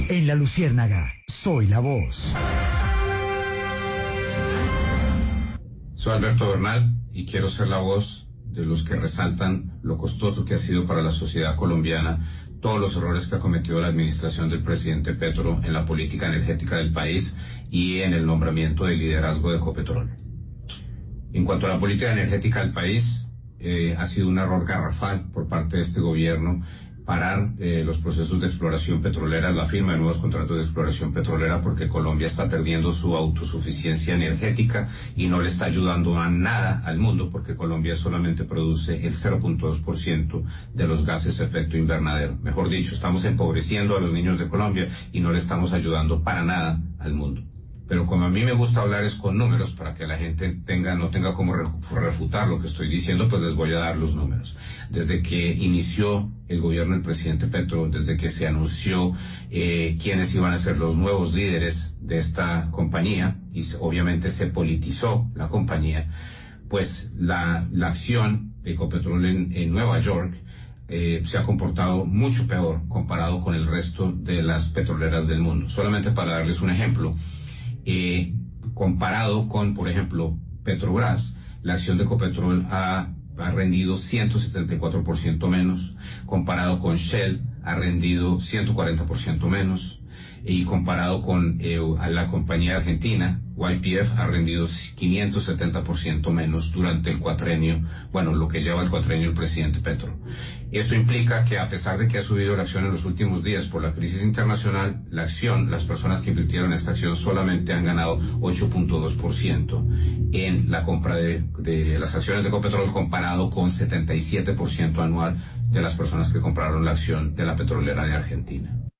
En La Luciérnaga, soy la voz. Soy Alberto Bernal y quiero ser la voz de los que resaltan lo costoso que ha sido para la sociedad colombiana todos los errores que ha cometido la administración del presidente Petro en la política energética del país y en el nombramiento del liderazgo de Ecopetrol. En cuanto a la política energética del país, ha sido un error garrafal por parte de este gobierno parar los procesos de exploración petrolera, la firma de nuevos contratos de exploración petrolera, porque Colombia está perdiendo su autosuficiencia energética y no le está ayudando a nada al mundo, porque Colombia solamente produce el 0.2% de los gases de efecto invernadero. Mejor dicho, estamos empobreciendo a los niños de Colombia y no le estamos ayudando para nada al mundo. Pero como a mí me gusta hablar es con números, para que la gente no tenga como refutar lo que estoy diciendo, pues les voy a dar los números. Desde que inició el gobierno del presidente Petro, desde que se anunció quiénes iban a ser los nuevos líderes de esta compañía, y obviamente se politizó la compañía, pues la acción de Ecopetrol en Nueva York se ha comportado mucho peor comparado con el resto de las petroleras del mundo. Solamente para darles un ejemplo, comparado con, por ejemplo, Petrobras, la acción de Ecopetrol ha rendido 174% menos, comparado con Shell ha rendido 140% menos, y comparado con a la compañía argentina, YPF, ha rendido 570% menos durante el cuatrenio, bueno, lo que lleva el cuatrenio el presidente Petro. Esto implica que, a pesar de que ha subido la acción en los últimos días por la crisis internacional, la acción, las personas que invirtieron en esta acción solamente han ganado 8.2% en la compra de las acciones de Ecopetrol, comparado con 77% anual de las personas que compraron la acción de la petrolera de Argentina.